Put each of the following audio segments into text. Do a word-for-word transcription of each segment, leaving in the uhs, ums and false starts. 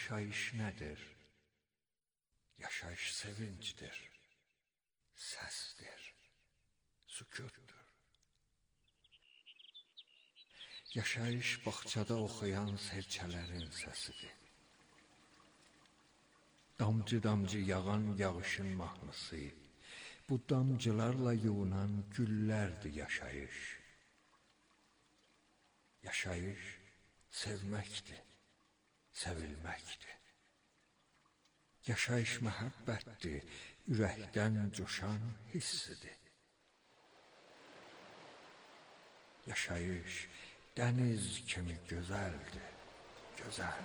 Yaşayış nədir? Yaşayış sevincdir, səsdir, sükutdur. Yaşayış bağçada oxuyan serçələrin səsidir. Damcı-damcı yağan yağışın mahnısı, bu damcılarla yunan güllərdir yaşayış. Yaşayış sevməkdir, sevilməkdir. Yaşayış məhəbbətdir, ürəkdən coşan hissidir. Yaşayış dəniz kimi gözəldir, gözəl.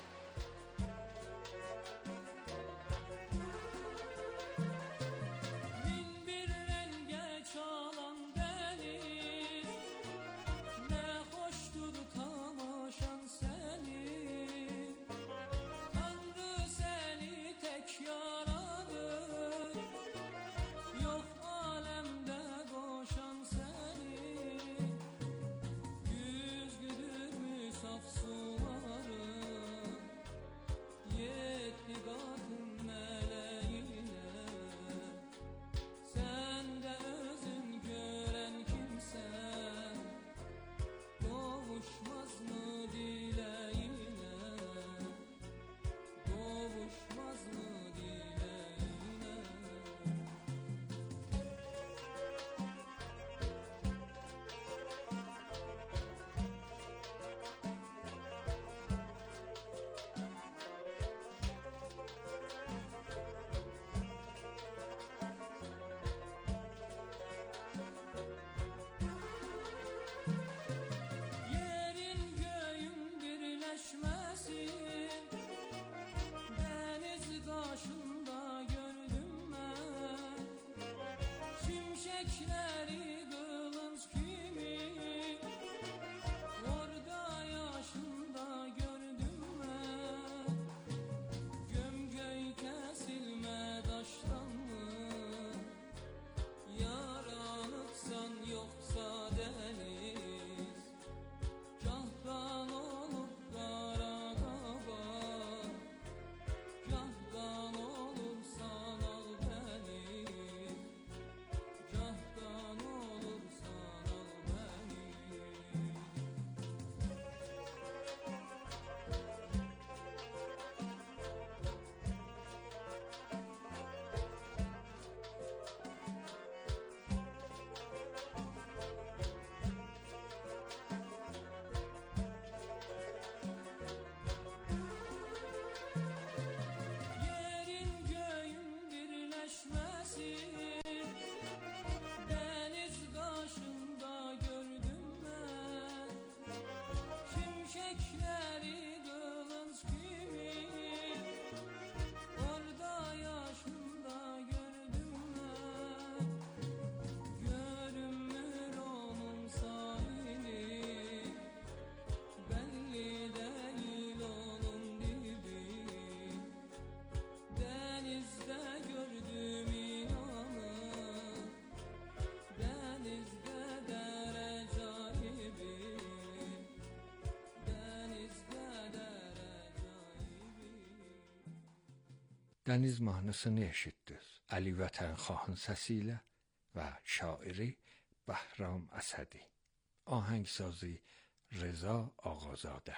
Dəniz mahnısını eşitdik Əli Vətənxahın səsi ilə və şairi Bəhram Əsədi. Ahəngsazı Reza Ağazadə.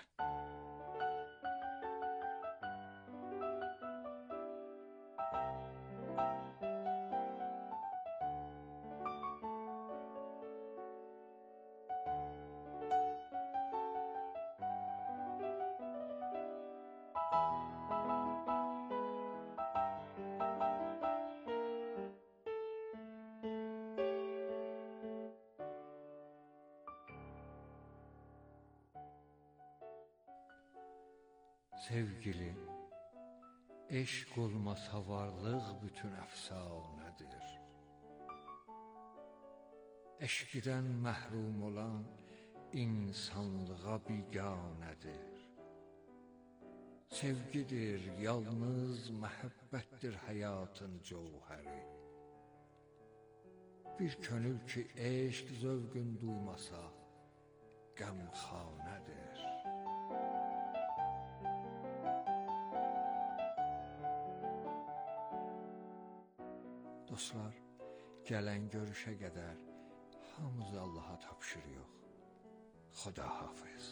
Sevgilim, eşq olmasa varlıq bütün əfsanədir. Eşqdən məhrum olan insanlığa biganədir. Sevgidir, yalnız məhəbbətdir həyatın cövhəri. Bir könül ki eşq zövqün duymasa qəmxanədir. Dostlar, gələn görüşə qədər hamımızı Allaha tapşırıq. Xuda hafiz.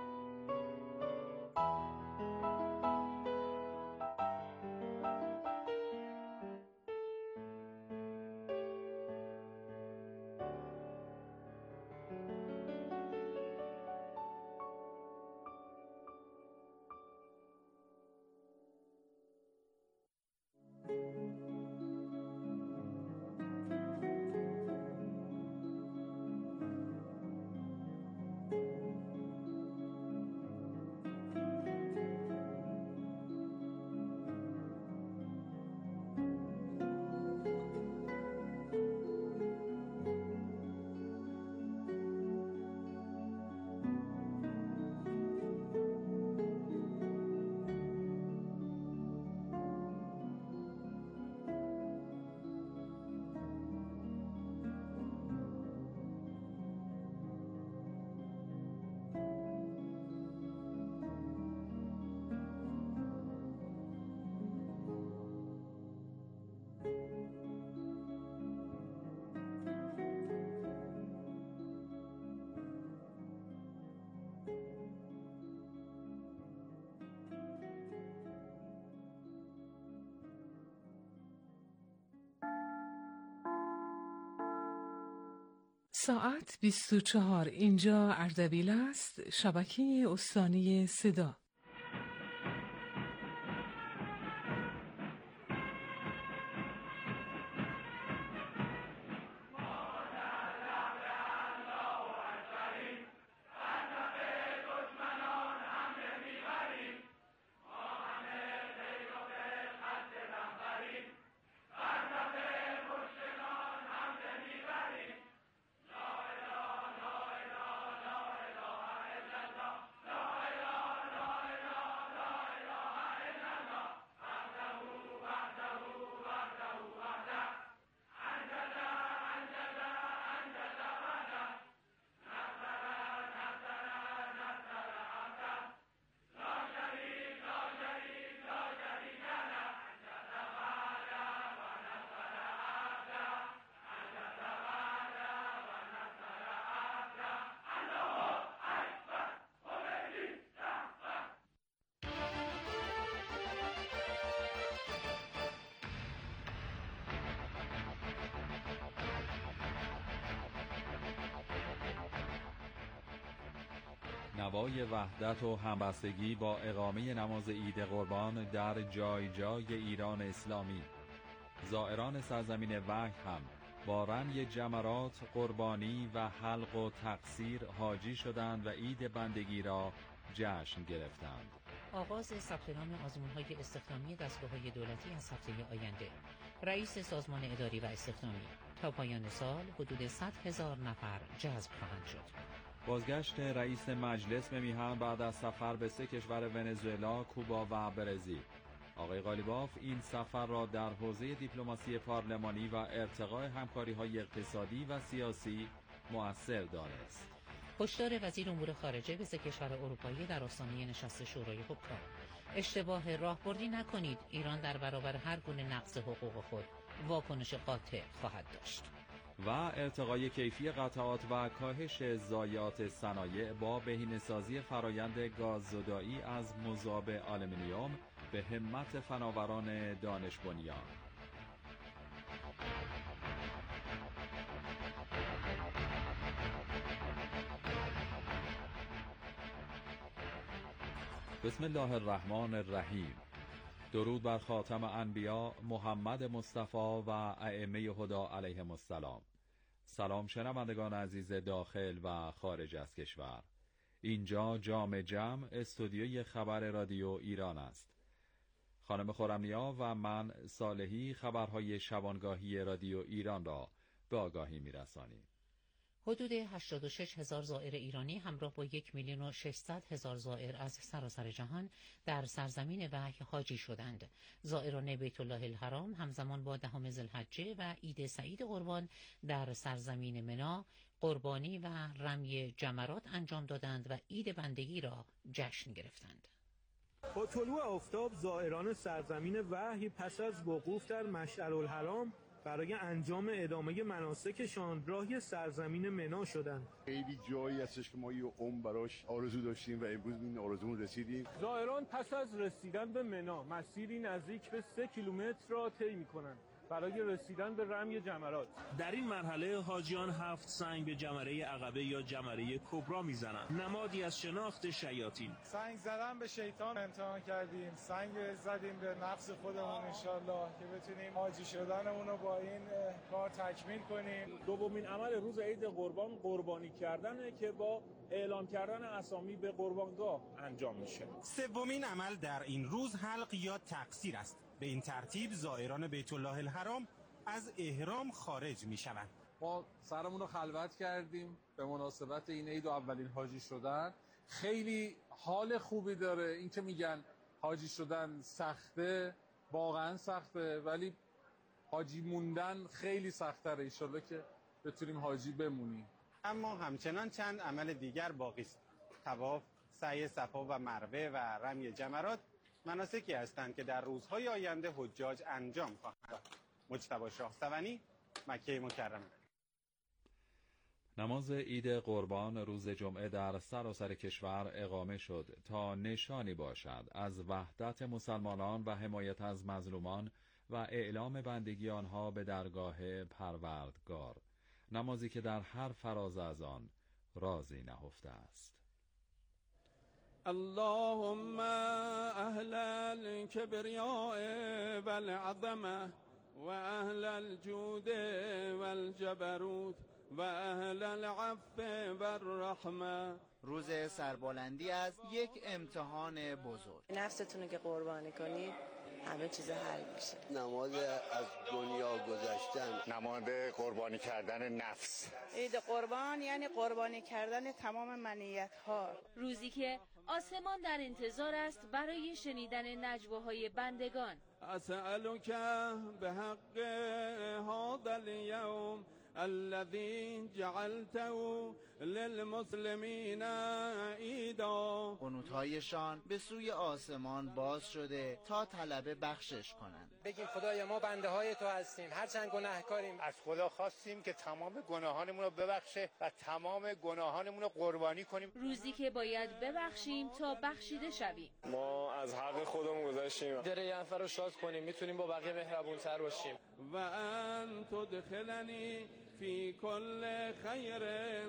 ساعت بیست و چهار. اینجا اردبیل است، شبکه استانی صدا. نوای وحدت و همبستگی با اقامه نماز عید قربان در جای جای ایران اسلامی. زائران سرزمین وحی هم با رمی جمرات، قربانی و حلق و تقصیر حاجی شدند و عید بندگی را جشن گرفتند. آغاز ثبت نام آزمون‌های استخدامی دستگاه‌های دولتی از هفته آینده. رئیس سازمان اداری و استخدامی: تا پایان سال حدود صد هزار نفر جذب خواهند شد. بازگشت رئیس مجلس به میهن بعد از سفر به سه کشور ونزوئلا، کوبا و برزیل. آقای قالیباف این سفر را در حوزه دیپلماسی پارلمانی و ارتقاء همکاری‌های اقتصادی و سیاسی مؤثر دانست. هشدار وزیر امور خارجه به سه کشور اروپایی در آستانه نشست شورای حکام: اشتباه راهبردی نکنید، ایران در برابر هر گونه نقض حقوق خود واکنش قاطع خواهد داشت. و ارتقای کیفی قطعات و کاهش ضایعات صنایع با بهینه‌سازی فرایند گاززدایی از مذاب آلومینیوم به همت فناوران دانش بنیان. بسم الله الرحمن الرحیم. درود بر خاتم انبیا محمد مصطفی و ائمه هدی علیهم السلام. سلام شنوندگان عزیز داخل و خارج از کشور. اینجا جام جم استودیوی خبر رادیو ایران است. خانم خرمنیا و من صالحی خبرهای شبانگاهی رادیو ایران را به آگاهی می‌رسانیم. حدود هشتاد و شش هزار زائر ایرانی همراه با یک میلیون و ششصد هزار زائر از سراسر جهان در سرزمین وحی حاجی شدند. زائران بیت الله الحرام همزمان با دهم ذوالحجه و عید سعید قربان در سرزمین منا قربانی و رمی جمرات انجام دادند و عید بندگی را جشن گرفتند. با طلوع آفتاب زائران سرزمین وحی پس از وقوف در مشعر الحرام برای انجام ادامه مناسکشان راهی سرزمین منا شدند. خیلی جایی هستش که ما یه عمر براش آرزو داشتیم و امروز این آرزومون رسیدیم. زائران پس از رسیدن به منا مسیری نزدیک به سه کیلومتر را طی می‌کنند برای رسیدن به رمی جمرات. در این مرحله حاجیان هفت سنگ به جمره عقبه یا جمره کبرا میزنند، نمادی از شناخت شیاطین. سنگ زدن به شیطان امتحان کردیم، سنگ زدیم به نفس خودمون انشالله که بتونیم حاجی شدنمون رو با این کار تکمیل کنیم. دومین عمل روز عید قربان قربانی کردنه که با اعلام کردن اسامی به قربانگاه انجام میشه. سومین عمل در این روز حلق یا تقصیر است. به این ترتیب زائران بیت الله الحرام از احرام خارج می شوند. ما سرمون رو خلوت کردیم به مناسبت این عید و اولین حاجی شدن. خیلی حال خوبی داره. این که میگن حاجی شدن سخته، واقعا سخته، ولی حاجی موندن خیلی سخت‌تره. انشالله که بتونیم حاجی بمونیم. اما همچنان چند عمل دیگر باقی است. طواف، سعی صفا و مروه و رمی جمرات مناسکی هستند که در روزهای آینده حجاج انجام خواهند داد. مجتبی شاهسوانی، مکه مکرمه. نماز عید قربان روز جمعه در سراسر کشور اقامه شد تا نشانی باشد از وحدت مسلمانان و حمایت از مظلومان و اعلام بندگی آنها به درگاه پروردگار. نمازی که در هر فراز از آن رازی نهفته است. اللهم اهل الكبرياء والعظمه و اهل الجود والجبروت و اهل العفو والرحمه. روز سربلندی از یک امتحان بزرگ. نفستون رو که قربانی کنید همه چیز حل میشه. نماز از دنیا گذشتن، نماز قربانی کردن نفس. عید قربان یعنی قربانی کردن تمام منیت ها. روزی که آسمان در انتظار است برای شنیدن نجواهای بندگان. اسألک به حق هذا اليوم الذي جعلته للمسلمین عیدا. قنوت‌هایشان به سوی آسمان باز شده تا طلب بخشش کنند. بگیم خدایا ما بنده های تو هستیم، هرچند گناهکاریم. از خدا خواستیم که تمام گناهانمون رو ببخشه و تمام گناهانمون رو قربانی کنیم. روزی که باید ببخشیم تا بخشیده شویم. ما از حق خودمون گذشتیم. دل یه نفر رو شاد کنیم، میتونیم با بقیه مهربون‌تر باشیم. و ان تدخلنی فی کل خیر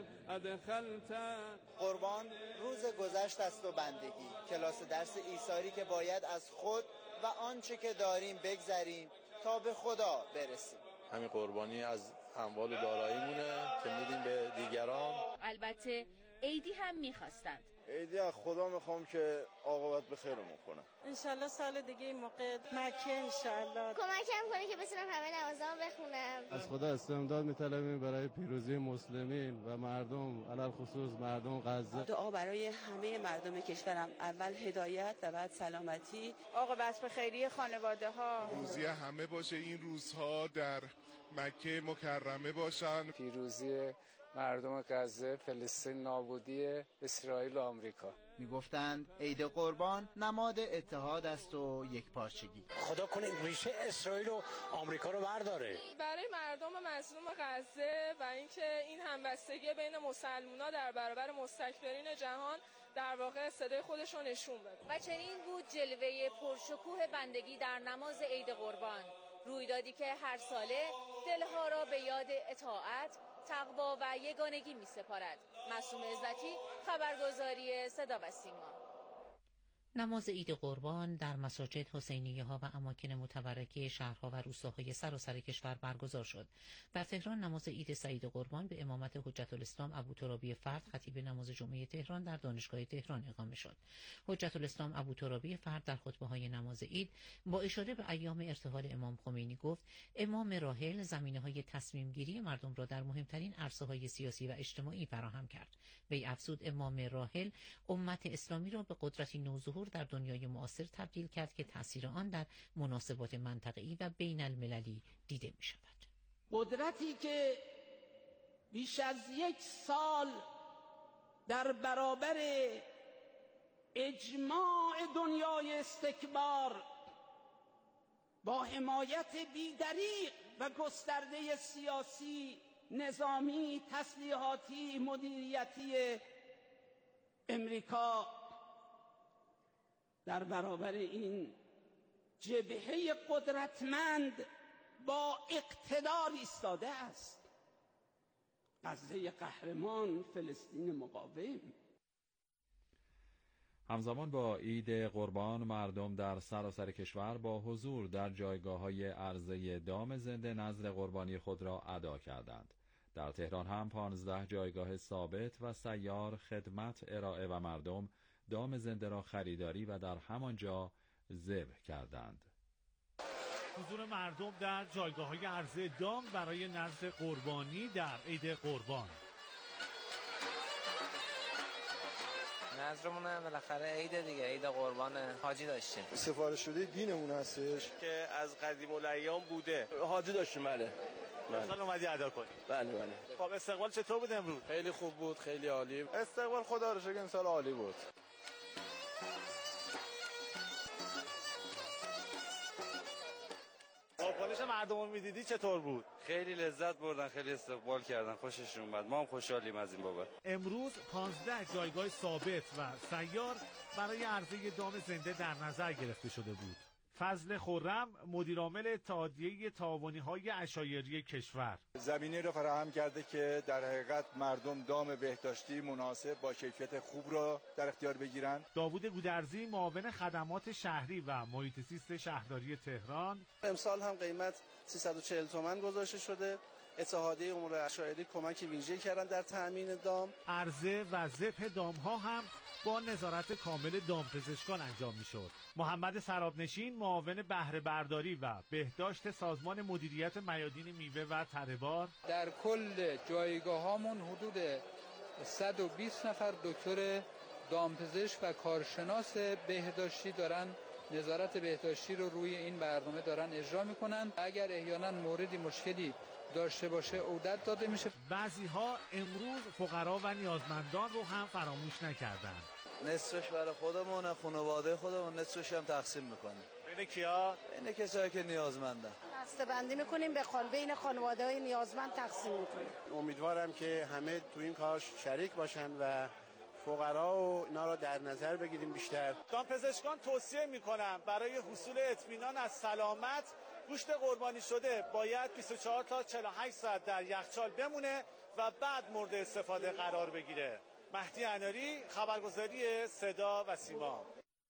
ادخلت. قربان روز گذشت است و بندگی، کلاس درس ایثاری که باید از خود و آنچه که داریم بگذریم تا به خدا برسیم. همین قربانی از اموال و داراییمونه که میدیم به دیگران. البته عیدی هم میخواستند. عیدی از خدا میخوام که عاقبت به خیرمون کنه. انشالله سال دیگه این موقع مکه انشالله کمکم کنه که بتونم همه نمازامو بخونم. از خدا استمداد میطلبیم برای پیروزی مسلمین و مردم، علل خصوص مردم غزه. دعا برای همه مردم کشورم، اول هدایت و بعد سلامتی. عاقبت به خیریه خانواده ها. پیروزی همه باشه، این روزها در مکه مکرمه باشن. پیروزی مردم غزه، فلسطین، نابودی اسرائیل و آمریکا. میگفتند عید قربان نماد اتحاد است و یکپارچگی. خدا کنه ریشه اسرائیل و آمریکا رو برداره. برای مردم مظلوم غزه و اینکه این همبستگی بین مسلمان‌ها در برابر مستکبرین جهان در واقع صدای خودش رو نشون بده. و چنین بود جلوه پرشکوه بندگی در نماز عید قربان، رویدادی که هر ساله دلها را به یاد اطاعت، تقوا و یگانگی می سپارد. معصوم عزتی، خبرگزاری صدا و سیما. نماز عید قربان در مساجد، حسینیه ها و اماکن متبرکه شهرها و روستاهای سراسر کشور برگزار شد. در تهران نماز عید سعید قربان به امامت حجت الاسلام ابوترابی فرد خطیب نماز جمعه تهران در دانشگاه تهران اقامه شد. حجت الاسلام ابوترابی فرد در خطبه های نماز عید با اشاره به ایام ارتحال امام خمینی گفت امام راحل زمینه های تصمیم گیری مردم را در مهمترین عرصه های سیاسی و اجتماعی فراهم کرد. وی افزود امام راحل امت اسلامی را به قدرتی نوظهور در دنیای معاصر تبدیل کرد که تأثیر آن در مناسبات منطقه‌ای و بین المللی دیده می شود. قدرتی که بیش از یک سال در برابر اجماع دنیای استکبار با حمایت بی‌دریغ و گسترده سیاسی، نظامی، تسلیحاتی، مدیریتی امریکا در برابر این جبهه قدرتمند با اقتدار ایستاده است. غزه قهرمان، فلسطین مقاوم. همزمان با عید قربان مردم در سراسر کشور با حضور در جایگاه‌های عرضه دام زنده نذر قربانی خود را ادا کردند. در تهران هم پانزده جایگاه ثابت و سیار خدمت ارائه و مردم دام زنده را خریداری و در همانجا ذبح کردند. حضور مردم در جایگاه‌های عرضه دام برای نذر قربانی در عید قربان. نذرمونه بالاخره عید دیگه، عید قربان حاجی داشتیم. سفارش شده دینمون هستش که از قدیم الایام بوده. حاجی داشتیم. بله. مثلا اومدی ادا کنی. بله بله. خب استقبال چطور بود امروز؟ خیلی خوب بود، خیلی عالی. استقبال خدا رو شکر امسال عالی بود. واکنش مردم رو میدیدی چطور بود؟ خیلی لذت بردن، خیلی استقبال کردن، خوششون اومد. ما هم خوشحالیم از این بابت. امروز پانزده جایگاه ثابت و سیار برای عرضه دام زنده در نظر گرفته شده بود. فضل خرم، مدیرعامل اتحادیه تعاونی‌های عشایری کشور: زمینه را فراهم کرده که در حقیقت مردم دام بهداشتی مناسب با کیفیت خوب را در اختیار بگیرند. داوود گودرزی، معاون خدمات شهری و محیط زیست شهرداری تهران: امسال هم قیمت سیصد و چهل تومان گذاشته شده. اتحادیه امور عشایری کمک ویژه‌ای کردن در تأمین دام. عرضه و ذبح دام‌ها هم با نظارت کامل دامپزشکان انجام می‌شد. محمد سرابنشین، معاون بهره برداری و بهداشت سازمان مدیریت میادین میوه و تره‌بار: در کل جایگاه‌هامون حدود صد و بیست نفر دکتر دامپزشک و کارشناس بهداشتی دارن نظارت بهداشتی رو روی این برنامه دارن اجرا میکنن. اگر احیانا موردی مشکلی داشته باشه عودت داده میشه. بعضی‌ها امروز فقرا و نیازمندان رو هم فراموش نکردند. نصفش برای خودمون، خانواده خودمون، نصفش هم تقسیم میکنیم. بین کیا؟ بین کسایی که نیازمندن. دسته‌بندی میکنیم، به خان بین خانواده‌های نیازمند تقسیم میکنیم. امیدوارم که همه تو این کار شریک باشن و فقرا و اینا را در نظر بگیریم بیشتر. دامپزشکان توصیه میکنم برای حصول اطمینان از سلامت گوشت قربانی شده باید بیست و چهار تا چهل و هشت ساعت در یخچال بمونه و بعد مورد استفاده قرار بگیره. مهدی اناری، خبرگزاری صدا و سیما.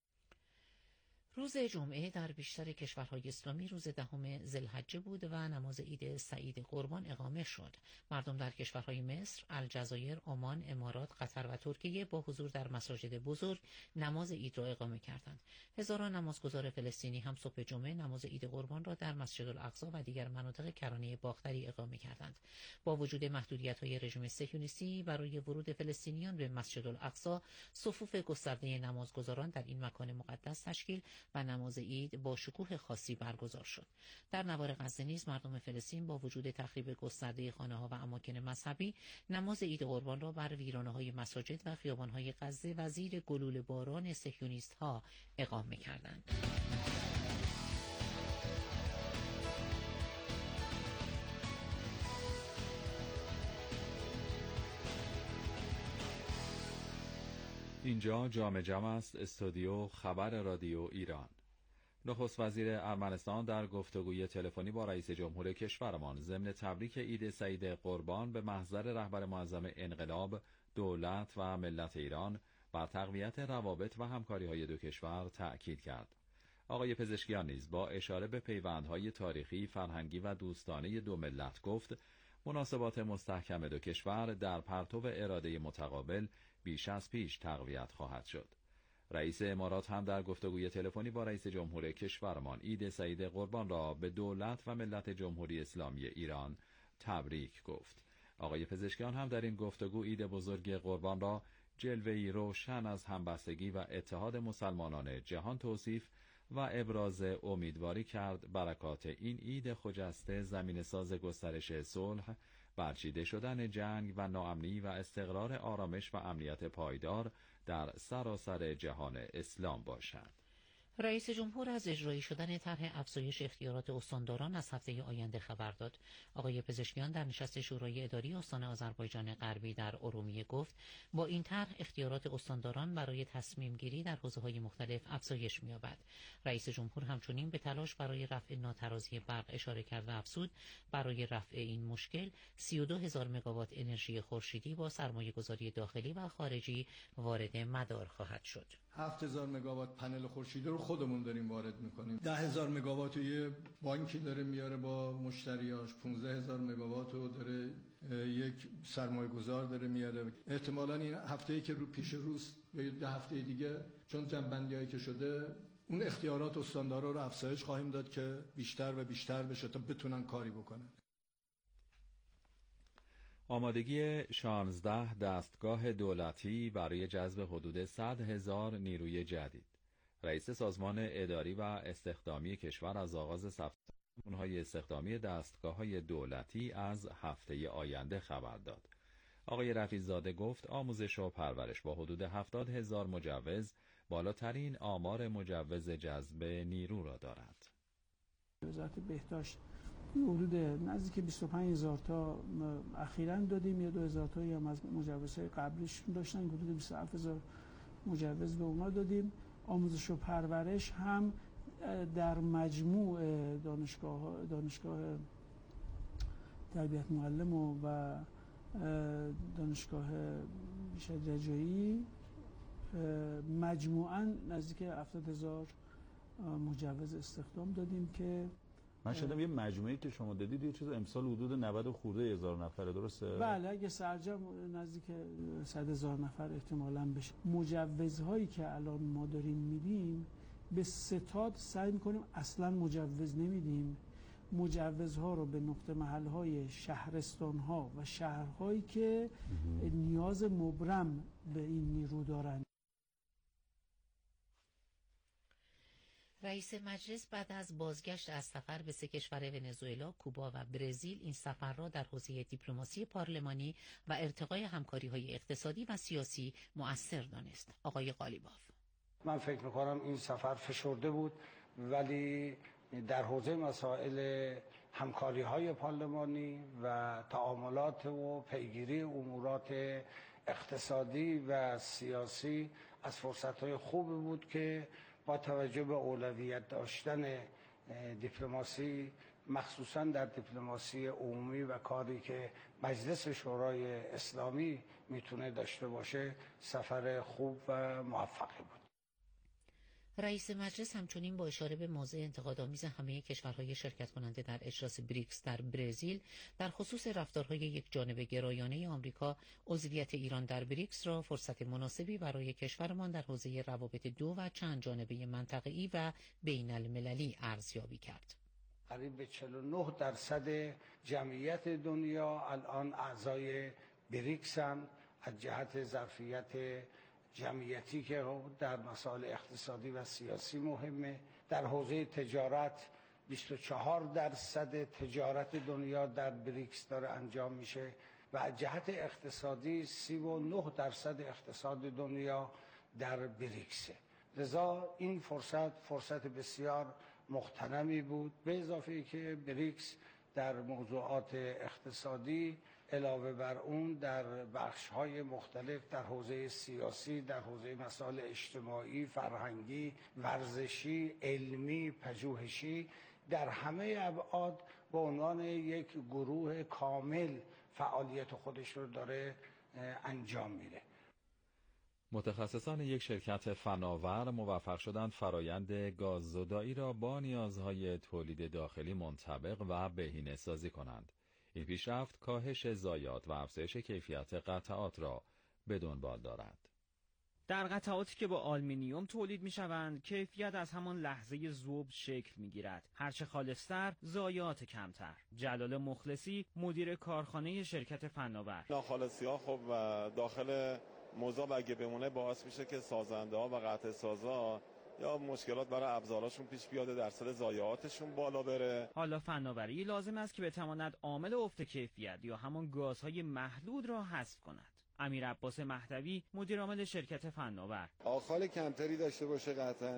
روز جمعه در بیشتر کشورهای اسلامی روز دهم ذوالحجه بود و نماز عید سعید قربان اقامه شد. مردم در کشورهای مصر، الجزایر، عمان، امارات، قطر و ترکیه با حضور در مساجد بزرگ نماز عید را اقامه کردند. هزاران نمازگزار فلسطینی هم صبح جمعه نماز عید قربان را در مسجد الاقصی و دیگر مناطق کرانه باختری اقامه کردند. با وجود محدودیت‌های رژیم صهیونیستی برای ورود فلسطینیان به مسجد الاقصی، صفوف گسترده نمازگزاران در این مکان مقدس تشکیل و نماز عید با شکوه خاصی برگزار شد. در نوار غزه نیز مردم فلسطین با وجود تخریب گسترده خانه‌ها و اماکن مذهبی نماز عید قربان را بر ویرانه‌های مساجد و خیابان‌های غزه و زیر گلوله باران صهیونیست‌ها اقامه کردند. اینجا جام جم است، استودیو خبر رادیو ایران. نخست وزیر ارمنستان در گفتگوی تلفنی با رئیس جمهور کشورمان ضمن تبریک عید سعید قربان به محضر رهبر معظم انقلاب، دولت و ملت ایران بر تقویت روابط و همکاری‌های دو کشور تأکید کرد. آقای پزشکیان نیز با اشاره به پیوندهای تاریخی، فرهنگی و دوستانه دو ملت گفت مناسبات مستحکم دو کشور در پرتو اراده متقابل بیش از پیش تقویت خواهد شد. رئیس امارات هم در گفتگوی تلفنی با رئیس جمهور کشورمان عید سعید قربان را به دولت و ملت جمهوری اسلامی ایران تبریک گفت. آقای پزشکیان هم در این گفتگو عید بزرگ قربان را جلوه‌ای روشن از همبستگی و اتحاد مسلمانان جهان توصیف و ابراز امیدواری کرد برکات این عید خجسته زمینه‌ساز گسترش صلح، برچیده شدن جنگ و ناامنی و استقرار آرامش و امنیت پایدار در سراسر جهان اسلام باشد. رئیس جمهور از اجرایی شدن طرح افزایش اختیارات استانداران از هفته آینده خبر داد. آقای پزشکیان در نشست شورای اداری استان آذربایجان غربی در ارومیه گفت با این طرح اختیارات استانداران برای تصمیم گیری در حوزه‌های مختلف افزایش می‌یابد. رئیس جمهور همچنین به تلاش برای رفع ناترازی برق اشاره کرد و افزود برای رفع این مشکل سی و دو هزار مگاوات انرژی خورشیدی با سرمایه‌گذاری داخلی و خارجی وارد مدار خواهد شد. هفت هزار مگاوات پنل خورشیدی رو خودمون داریم وارد میکنیم. ده هزار مگاوات رو یه بانکی داره میاره با مشتریاش. پانزده هزار مگاوات رو داره یک سرمایه گذار داره میاره. احتمالاً این هفته‌ای که رو پیش روست یا ده هفته دیگه چون جنبندیایی که شده اون اختیارات استاندارا رو افزایش خواهیم داد که بیشتر و بیشتر بشه تا بتونن کاری بکنن. آمادگی شانزده دستگاه دولتی برای جذب حدود صد هزار نیروی جدید. رئیس سازمان اداری و استخدامی کشور از آغاز ثبت نام‌های استخدامی دستگاه‌های دولتی از هفته آینده خبر داد. آقای رفیع‌زاده گفت آموزش و پرورش با حدود هفتاد هزار مجوز بالاترین آمار مجوز جذب نیرو را دارد. وزارت بهداشت حدود نزدیک بیست و پنج هزار تا اخیراً دادیم، یا دو هزار تایی هم از مجوزهای قبلیشون داشتن، حدود بیست و هفت هزار مجوز به اونا دادیم. آموزش و پرورش هم در مجموع دانشگاه دانشگاه تربیت معلم و دانشگاه شجاعی مجموعاً نزدیک هفتاد هزار مجوز استخدام دادیم که من شدم یه مجموعی که شما دادید یه چیز امسال حدود نود خورده هزار نفره، درسته؟ بله، اگه سرجم نزدیک صد هزار نفر احتمالاً بشه. مجوزهایی که الان ما داریم میدیم به ستاد سعی میکنیم اصلا مجوز نمیدیم. مجوزها رو به نقطه محلهای شهرستانها و شهرهایی که نیاز مبرم به این نیرو دارند. رئیس مجلس بعد از بازگشت از سفر به سه کشور ونزوئلا، کوبا و برزیل این سفر را در حوزه دیپلماسی پارلمانی و ارتقای همکاری‌های اقتصادی و سیاسی مؤثر دانست. آقای قالیباف: من فکر می‌کنم این سفر فشرده بود، ولی در حوزه مسائل همکاری‌های پارلمانی و تعاملات و پیگیری امورات اقتصادی و سیاسی از فرصت‌های خوبی بود که با توجه به اولویت داشتن دیپلماسی، مخصوصا در دیپلماسی عمومی و کاری که مجلس شورای اسلامی میتونه داشته باشه، سفر خوب و موفقی بود. رئیس مجلس همچنین با اشاره به موضع انتقادآمیز همه کشورهای شرکت کننده در اجلاس بریکس در برزیل در خصوص رفتارهای یک جانبه گرایانه آمریکا، عضویت ایران در بریکس را فرصت مناسبی برای کشورمان در حوزه روابط دو و چند جانبه منطقه‌ای و بین المللی ارزیابی کرد. قریب به چهل و نه درصد جمعیت دنیا الان اعضای بریکس هم، از جهت ظرفیت جمعیتی که در مسائل اقتصادی و سیاسی مهمه. در حوزه تجارت بیست و چهار درصد تجارت دنیا در بریکس داره انجام میشه و از جهت اقتصادی سی و نه درصد اقتصاد دنیا در بریکسه. لذا این فرصت فرصت بسیار مغتنمی بود، به اضافه ای که بریکس در موضوعات اقتصادی علاوه بر اون در بخش‌های مختلف در حوزه سیاسی، در حوزه مسائل اجتماعی، فرهنگی، ورزشی، علمی، پژوهشی، در همه ابعاد به عنوان یک گروه کامل فعالیت خودش رو داره انجام میده. متخصصان یک شرکت فناور موفق شدند فرایند گاززدایی را با نیازهای تولید داخلی منطبق و بهینه‌سازی کنند. این پیشرفت کاهش ضایعات و افزایش کیفیت قطعات را به دنبال دارد. در قطعاتی که با آلومینیوم تولید می شوند، کیفیت از همان لحظه ذوب شکل می گیرد. هرچه خالص‌تر، ضایعات کمتر. جلال مخلصی، مدیر کارخانه شرکت فناور: ناخالصی‌ها خب و داخل مذاب اگه بمونه باعث میشه که سازنده ها و قطع سازا یا مشکلات برای ابزاراشون پیش بیاد، درصد ضایعاتشون بالا بره. حالا فناوری لازم است که بتواند عامل افت کیفیت یا همان گازهای محدود را حذف کند. امیر عباس مهدوی، مدیر عامل شرکت فناور: آخال کمتری داشته باشه، قطعاً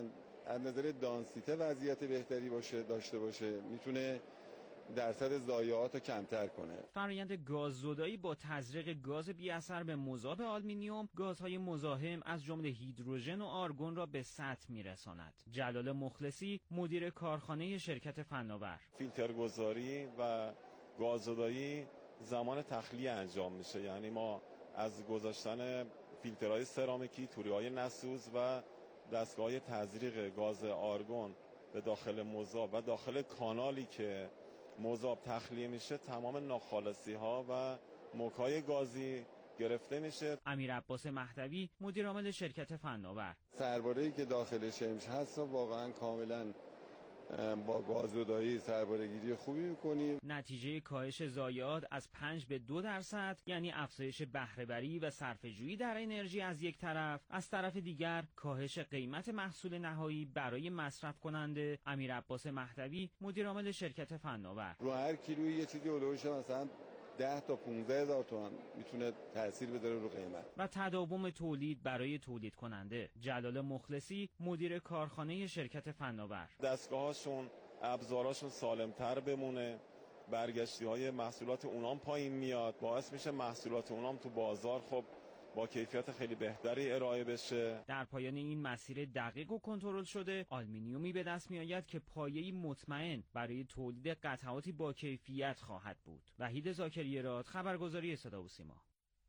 از نظر دانسیته وضعیت بهتری باشه داشته باشه، میتونه درصد ضایعات رو کمتر کنه. فرآیند گاززدایی با تزریق گاز بی اثر به مذاب آلومینیوم، گازهای مزاحم از جمله هیدروژن و آرگون را به سطح میرساند. جلال مخلصی، مدیر کارخانه شرکت فناور: فیلترگذاری و گاززدایی زمان تخلیه انجام میشه، یعنی ما از گذاشتن فیلترهای سرامیکی، توریهای نسوز و دستگاه تزریق گاز آرگون به داخل مذاب و داخل کانالی که مذاب تخلیه میشه، تمام ناخالصی ها و موک‌های گازی گرفته میشه. امیر عباس مهدوی، مدیر عامل شرکت فناور: سرباره‌ای که داخل شمش هست واقعا کاملا با گاززدایی سرباره‌گیری خوبی میکنیم. نتیجه کاهش ضایعات از پنج به دو درصد، یعنی افزایش بهره‌وری و صرفه‌جویی در انرژی از یک طرف، از طرف دیگر کاهش قیمت محصول نهایی برای مصرف کننده. امیر عباس مهدوی، مدیر عامل شرکت فناور: رو هر کیلویی یه چیزی هولوش مثلا ده تا پانزده هزار تومان میتونه تأثیر بذاره رو قیمت. و تداوم تولید برای تولید کننده. جلال مخلصی، مدیر کارخانه شرکت فناور: دستگاهاشون، ابزاراشون سالمتر بمونه، برگشتی های محصولات اونام پایین میاد، باعث میشه محصولات اونام تو بازار خب با کیفیت خیلی بهتری ارائه بشه. در پایان این مسیر دقیق و کنترل شده، آلومینیومی به دست می آید که پایه‌ای مطمئن برای تولید قطعاتی با کیفیت خواهد بود. وحید زاکری‌راد، خبرگزاری صدا و سیما.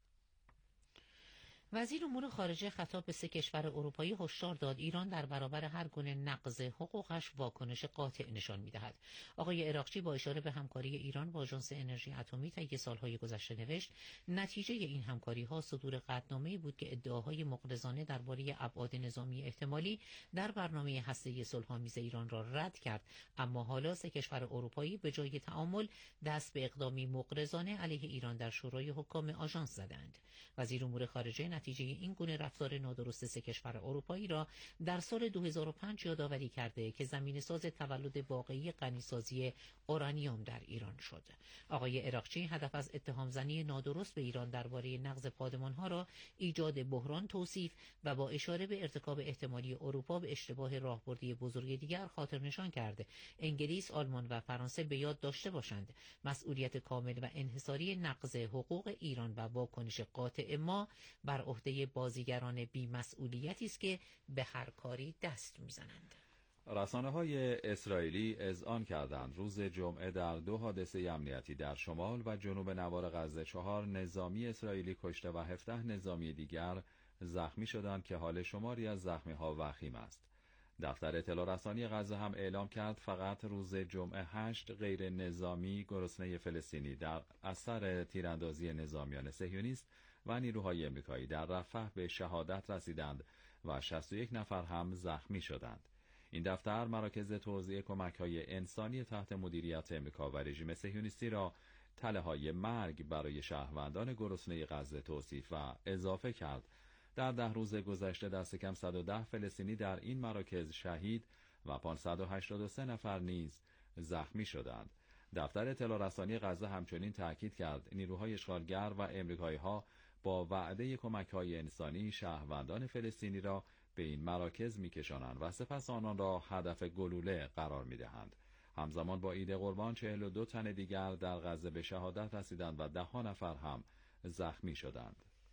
وزیر امور خارجه خطاب به سه کشور اروپایی هشدار داد ایران در برابر هر گونه نقض حقوقش واکنش قاطع نشان می‌دهد. آقای عراقچی با اشاره به همکاری ایران با آژانس انرژی اتمی طی سال‌های گذشته نوشت: نتیجه این همکاری‌ها صدور قطعنامه‌ای بود که ادعاهای مغرضانه درباره ابعاد نظامی احتمالی در برنامه هسته‌ای صلح‌آمیز ایران را رد کرد، اما حالا سه کشور اروپایی به جای تعامل دست به اقدامی مغرضانه علیه ایران در شورای حکام آژانس زدند. وزیر امور خارجه نتیجه این گونه رفتار نادرست سه کشور اروپایی را در سال دو هزار و پنج یادآوری کرده که زمینه‌ساز تولد واقعی غنیسازی اورانیوم در ایران شد. آقای عراقچی هدف از اتهام زنی نادرست به ایران درباره نقض پادمان‌ها را ایجاد بحران توصیف و با اشاره به ارتکاب احتمالی اروپا به اشتباه راهبردی بزرگ دیگر خاطر نشان کرده انگلیس، آلمان و فرانسه به یاد داشته باشند مسئولیت کامل و انحصاری نقض حقوق ایران و واکنش قاطع ما بر عهده بازیگران بی‌مسئولیتی است که به هر کاری دست می‌زنند. رسانه‌های اسرائیلی اذعان کردند روز جمعه در دو حادثه امنیتی در شمال و جنوب نوار غزه چهار نظامی اسرائیلی کشته و هفده نظامی دیگر زخمی شدند که حال شماری از زخمی‌ها وخیم است. دفتر اطلاع رسانی غزه هم اعلام کرد فقط روز جمعه هشت غیر نظامی گرسنه فلسطینی در اثر تیراندازی نظامیان صهیونیست و نیروهای امریکایی در رفح به شهادت رسیدند و شصت و یک نفر هم زخمی شدند. این دفتر مراکز توزیع کمک‌های انسانی تحت مدیریت امریکا و رژیم صهیونیستی را تله‌های مرگ برای شهروندان گرسنه غزه توصیف و اضافه کرد. در ده روز گذشته دست کم صد و ده فلسطینی در این مراکز شهید و پانصد و هشتاد و سه نفر نیز زخمی شدند. دفتر اطلاع رسانی غزه همچنین تاکید کرد نیروهای اشغالگر و امریکایی‌ها با وعده کمک‌های انسانی شهروندان فلسطینی را به این مراکز می‌کشانند و سپس آنان را هدف گلوله قرار می‌دهند. همزمان با عید قربان چهل و دو تن دیگر در غزه به شهادت رسیدند و ده ها نفر هم زخمی شدند.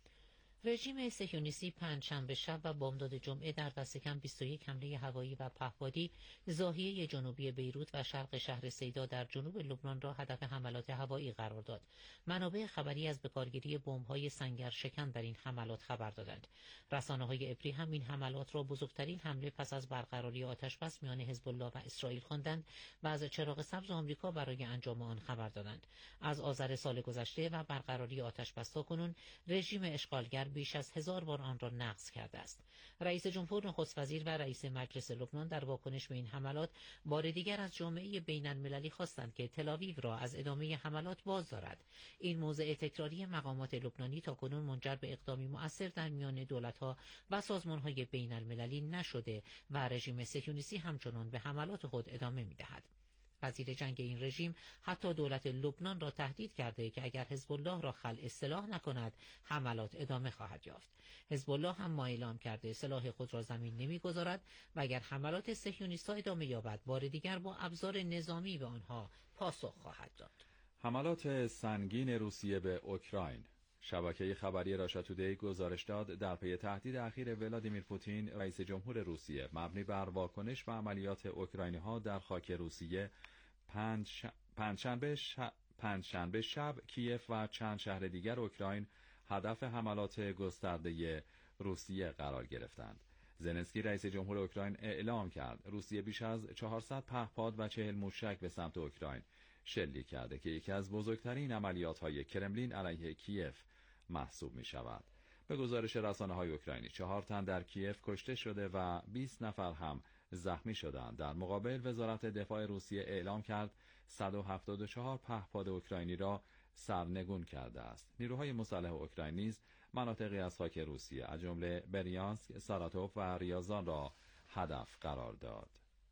رژیم صهیونیستی پنجشنبه شب و بامداد جمعه در دست کم بیست و یک حمله هوایی و پهپادی ناحیه جنوبی بیروت و شرق شهر سیدا در جنوب لبنان را هدف حملات هوایی قرار داد. منابع خبری از بکارگیری بمب‌های سنگر شکن در این حملات خبر دادند. رسانه‌های عبری هم این حملات را بزرگترین حمله پس از برقراری آتش‌بس میان حزب الله و اسرائیل خواندند و از چراغ سبز آمریکا برای انجام آن خبر دادند. از آذر سال گذشته و برقراری آتش‌بس تاکنون رژیم اشغالگر بیش از هزار بار آن را نقض کرده است. رئیس جمهور، نخست وزیر و رئیس مجلس لبنان در واکنش به این حملات بار دیگر از جامعه بین المللی خواستند که تل‌آویو را از ادامه حملات باز دارد. این موضع تکراری مقامات لبنانی تاکنون منجر به اقدامی مؤثر در میان دولت‌ها و سازمان‌های بین المللی نشده و رژیم صهیونیستی همچنان به حملات خود ادامه می‌دهد. پذیر جنگ این رژیم حتی دولت لبنان را تهدید کرده که اگر حزب الله را خلع سلاح نکند حملات ادامه خواهد یافت. حزب الله هم اعلام کرده سلاح خود را زمین نمیگذارد و اگر حملات صهیونیست‌ها ادامه یابد بار دیگر با ابزار نظامی به آنها پاسخ خواهد داد. حملات سنگین روسیه به اوکراین. شبکه خبری راشا تودی گزارش داد در پی تهدید اخیر ولادیمیر پوتین رئیس جمهور روسیه مبنی بر واکنش به عملیات اوکراینی‌ها در خاک روسیه پنجشنبه ش... پنجشنبه شب کیف و چند شهر دیگر اوکراین هدف حملات گسترده روسیه قرار گرفتند. زلنسکی رئیس جمهور اوکراین اعلام کرد روسیه بیش از چهارصد پهپاد و چهل موشک به سمت اوکراین شلیک کرده که یکی از بزرگترین عملیات‌های کرملین علیه کیف محسوب می‌شود. به گزارش رسانه‌های اوکراینی چهار تن در کیف کشته شده و بیست نفر هم زخمی شدند. در مقابل وزارت دفاع روسیه اعلام کرد صد و هفتاد و چهار پهپاد اوکراینی را سرنگون کرده است. نیروهای مسلح اوکراین نیز مناطقی از خاک روسیه از جمله بریانسک، ساراتوف و ریازان را هدف قرار داد.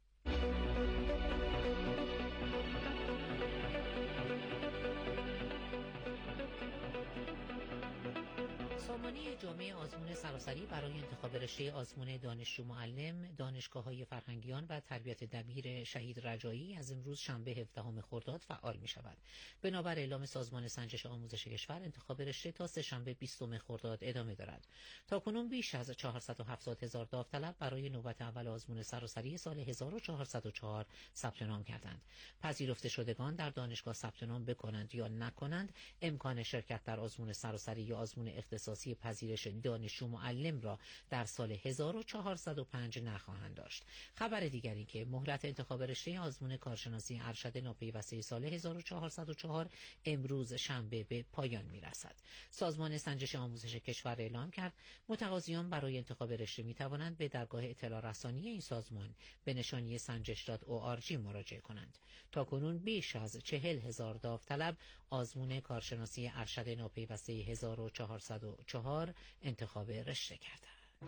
سامانه جامعه آزمون سراسری برای انتخاب رشته آزمون دانشجو معلم دانشگاه‌های فرهنگیان و تربیت دبیر شهید رجایی از امروز شنبه هفدهم خرداد فعال می شود. بنابر اعلام سازمان سنجش آموزش کشور انتخاب رشته تا سه شنبه بیستم خرداد ادامه دارد. تاکنون بیش از چهارصد و هفتاد هزار داوطلب برای نوبت اول آزمون سراسری سال هزار و چهارصد و چهار ثبت نام کردند. پذیرفته شدگان در دانشگاه ثبت نام بکنند یا نکنند امکان شرکت در آزمون سراسری یا آزمون اختصاصی پذیرش دانشجو معلم را در سال هزار و چهارصد و پنج نخواهند داشت. خبر دیگری که مهلت انتخاب رشته آزمون کارشناسی ارشد ناپیوسته سال هزار و چهارصد و چهار امروز شنبه به پایان میرسد. سازمان سنجش آموزش کشور اعلام کرد متقاضیان برای انتخاب رشته می توانند به درگاه اطلاع رسانی این سازمان به نشانی سنجش دات او آر جی مراجعه کنند. تاکنون بیش از چهل هزار داوطلب آزمون کارشناسی ارشد ناپیوسته هزار و چهارصد و چهار انتخاب رشته کردند.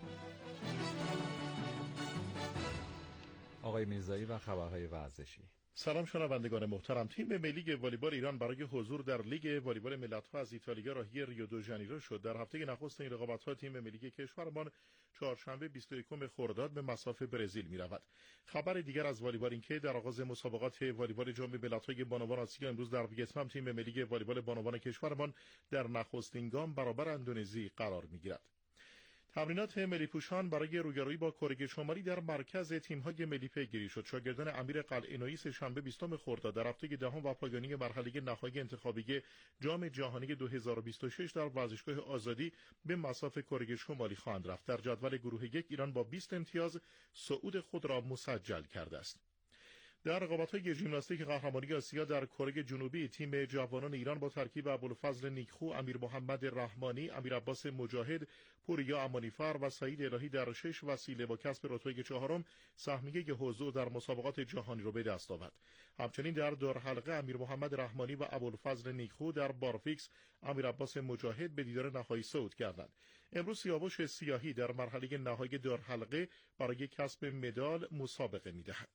آقای میرزایی و خبرهای ورزشی. سلام شنوندگان محترم. تیم ملی والیبال ایران برای حضور در لیگ والیبال ملت‌ها از ایتالیا راهی ریو دو ژانیرو شد. در هفته نخست این رقابت‌ها تیم ملی کشورمان چهارشنبه بیست و یکم خرداد به مصاف برزیل می‌رود. خبر دیگر از والیبال این که در آغاز مسابقات والیبال جام ملت‌های بانوان آسیا امروز در ویتنام تیم ملی والیبال بانوان کشورمان در نخستین گام برابر اندونزی قرار می‌گیرد. تمرینات ملی پوشان برای رویارویی با کره شمالی در مرکز تیم‌های ملی پیگیری شد. شاگردان امیر قلعه‌نویی شنبه بیستم خرداد در هفته دهم و پایانی مرحله نهایی انتخابی جام جهانی دو هزار و بیست و شش در ورزشگاه آزادی به مصاف کره شمالی خواهند رفت. در جدول گروه یک ایران با بیست امتیاز صعود خود را مسجل کرده است. در رقابت‌های ژیمناستیک قهرمانی آسیا در کره جنوبی تیم جوانان ایران با ترکیب ابوالفضل نیکخو، امیر محمد رحمانی، امیر عباس مجاهد، پوریا امانیفر و سعید الهی در شش وسیله با کسب رتبه چهارم سهمیه حضور در مسابقات جهانی را به دست آورد. همچنین در دارحلقه امیر محمد رحمانی و ابوالفضل نیکخو در بارفیکس امیر عباس مجاهد به دیدار نهایی صعود کردند. امروز سیاوش سیاهی در مرحله نهایی دارحلقه برای کسب مدال مسابقه می‌دهد.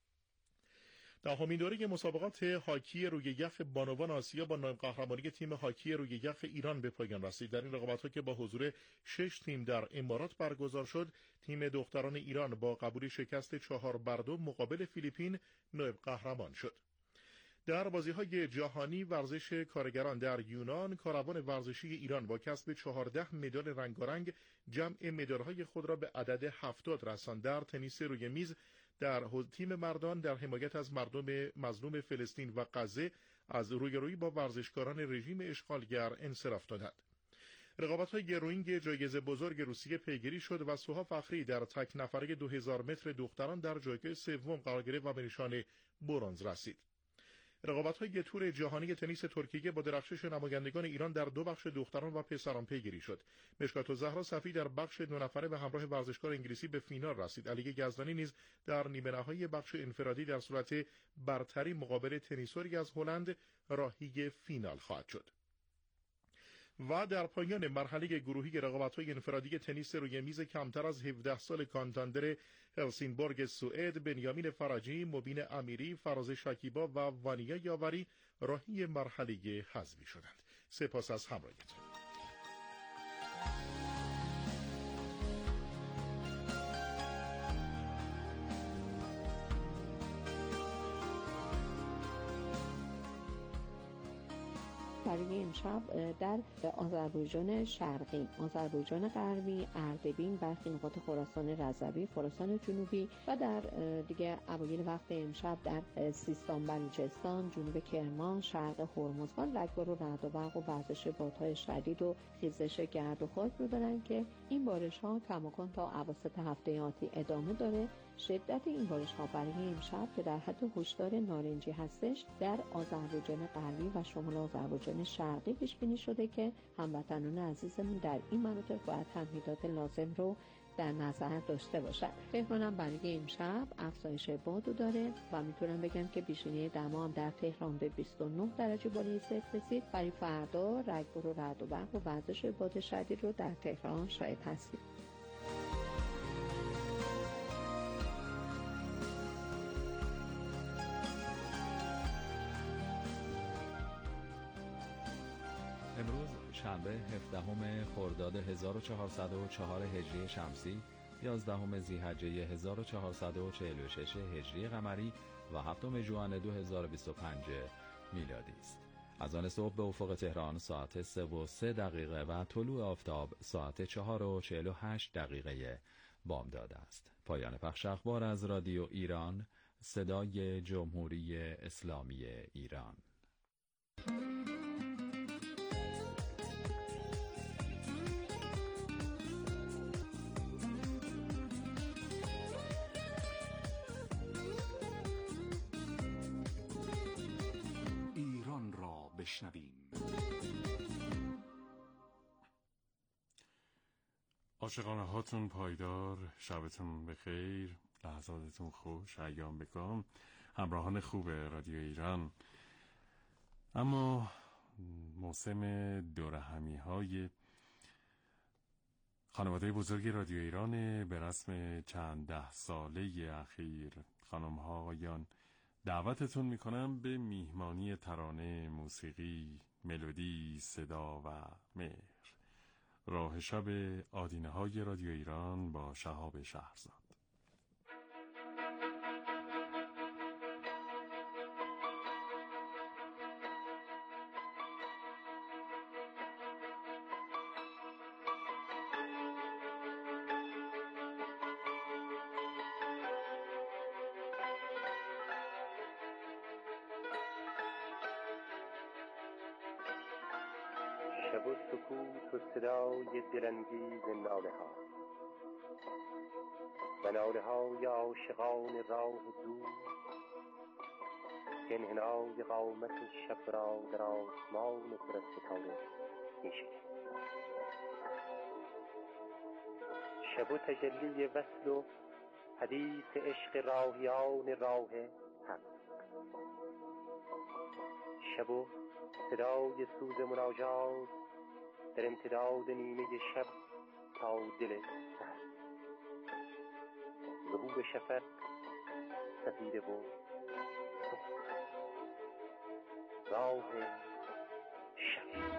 دهمین دوره مسابقات هاکی روی یخ بانوان آسیا با نایب قهرمانی تیم هاکی روی یخ ایران به پایان رسید. در این رقابت‌ها که با حضور شش تیم در امارات برگزار شد، تیم دختران ایران با قبولی شکست چهار بر دو مقابل فیلیپین نایب قهرمان شد. در بازی‌های جهانی ورزش کارگران در یونان، کاروان ورزشی ایران با کسب چهارده مدال رنگارنگ جمع مدال‌های خود را به عدد هفتاد رساند. در تنیس روی میز در تیم مردان در حمایت از مردم مظلوم فلسطین و غزه از رویارویی با ورزشکاران رژیم اشغالگر انصراف دادند. رقابت‌های روینگ جایزه بزرگ روسیه پیگیری شد و سوها فخری در تک نفره دو هزار متر دختران در جایگاه سوم قرار گرفت و به نشان برنز رسید. رقابت‌های تور جهانی تنیس ترکیه با درخشش نمایندگان ایران در دو بخش دختران و پسران پیگیری شد. مشکات و زهرا صفی در بخش دو نفره به همراه ورزشکار انگلیسی به فینال رسید. علی یزدانی نیز در نیمه نهایی بخش انفرادی در صورت برتری مقابل تنیسوری از هلند راهی فینال خواهد شد. و در پایان مرحله گروهی رقابت‌های انفرادی تنیس روی میز کمتر از هفده سال کانتاندر هلسینبورگ سوئد بنیامین فرجی، مبین امیری، فراز شکیبا و وانیا یاوری راهی مرحله حذفی شدند. سپاس از همراهیتان. برای امشب در آذربایجان شرقی، آذربایجان غربی، اردبیل، برخی نقاط خراسان رضوی، خراسان جنوبی و در دیگه اوایل وقت امشب در سیستان، بلوچستان، جنوب کرمان، شرق هرمزگان رگبار و رعد و برق و وزش بادهای شدید و خیزش گرد و خاک رو دارن که این بارش ها کماکان تا اواسط هفته آتی ادامه داره. شدت این بارش ها برای امشب که در حد هشدار نارنجی هستش در آذربایجان غربی و شمال آذربایجان شرقی پیش بینی شده که هموطنان عزیزمون در این مناطق باید تمهیدات لازم رو در نظر داشته باشد. تهران هم برای امشب افزایش باد داره و میتونم بگم که بیشینه دما هم در تهران به بیست و نه درجه بالای صفر رسید. برای فردا رگبار و رعد و برق و وزش باد شدید رو در تهران شاهد هستیم. امروز شنبه هفدهم خرداد هزار و چهارصد و چهار هجری شمسی، یازدهم ذی‌حجه هزار و چهارصد و چهل و شش هجری قمری و هفتم ژوئن دو هزار و بیست و پنج میلادی است. از آن صبح به افق تهران ساعت سه و سه دقیقه و طلوع آفتاب ساعت چهار و چهل و هشت دقیقه بامداد است. پایان پخش اخبار از رادیو ایران، صدای جمهوری اسلامی ایران. ایران را بشنویم. عاشقانه هاتون پایدار، شبتون بخیر، لحظاتتون خوش، ایام بکام، همراهان خوب رادیو ایران. اما موسم دورهمی های خانواده بزرگ رادیو ایران به رسم چند ده ساله اخیر. خانم ها آقایان، دعوتتون میکنم به میهمانی ترانه، موسیقی، ملودی، صدا و مهر. راه شب آدینه های رادیو ایران با شهاب شهرزاد. شب و سکوت و صدای دلانگیز ناله ها و ناله های عاشقان راه دور که انحنای قامت شب را در آسمان پر از ستاره می‌شکند. شب و تجلی وصل و حدیث عشق راهیان راه حق. شب و صدای سوز مناجات در امتداد نیمه شب تا دل سحر. ظهور شفق سفیده و راه شب.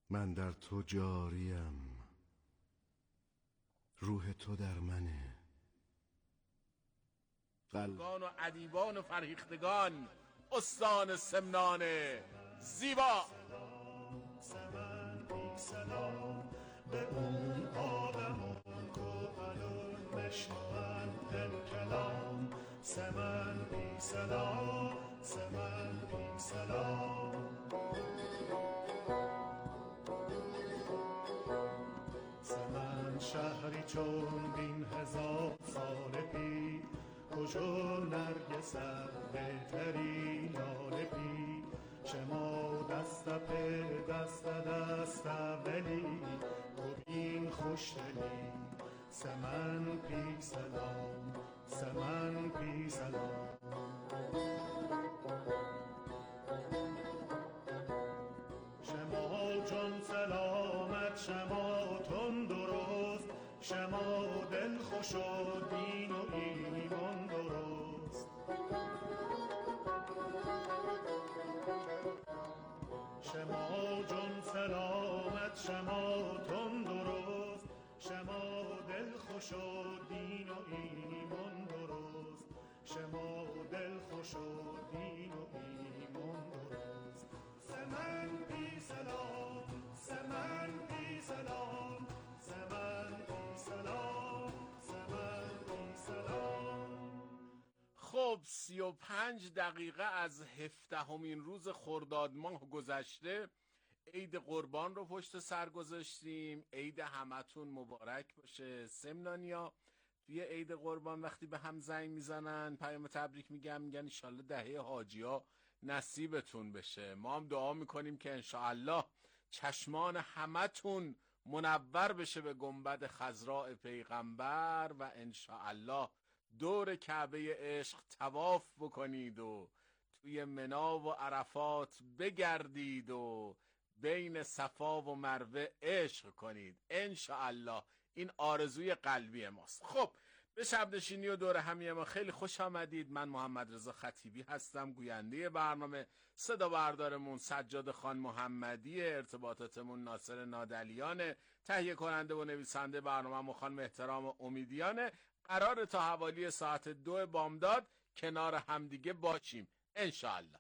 من در تو جاریم، روح تو در منه. قلبان و ادیبان و فرهیختگان، استان سمنان زیبا. سمن بی سلام به اون آدم و کوهنون نشنون کلام. سمن بی سلام، سمن بی سلام. سمن شهری چون بین هزار سال پی، کجا نرگس بهتری لاله پی. شما دست په دست دست ولی ببین خوشدلی. سمن پی سلام، سمن پی سلام. شما جان سلامت، شما تون درست، شما دل خوش و دین و ایمان درست. شما جان سلامت، شما تون درست، شما دل خوش و دین و ایمان درست. شما دل خوش و دین و ایمان درست. سمن بی سلام، سمن بی سلام، سمن بی سلام، سمن بی سلام. خب سی و پنج دقیقه از هفدهمین روز خرداد ماه گذشته. عید قربان رو پشت سر گذاشتیم. عید همتون مبارک باشه. سمنانیا توی عید قربان وقتی به هم زنگ میزنن پیام تبریک میگن، میگن انشالله دهه حاجیا نصیبتون بشه. ما هم دعا میکنیم که انشاءالله چشمان همتون منور بشه به گنبد خضراء پیغمبر و انشاءالله دور کعبه عشق طواف بکنید و توی منا و عرفات بگردید و بین صفا و مروه عشق کنید انشاءالله. این آرزوی قلبی ماست. خب به شب نشینی و دور همی ما خیلی خوش آمدید. من محمد رضا خطیبی هستم، گوینده برنامه. صدا بردارمون سجاد خان محمدی، ارتباطاتمون ناصر نادلیانه، تهیه کننده و نویسنده برنامه خانم احترام امیدیانه. قرار تا حوالی ساعت دو بامداد کنار همدیگه باشیم انشاءالله.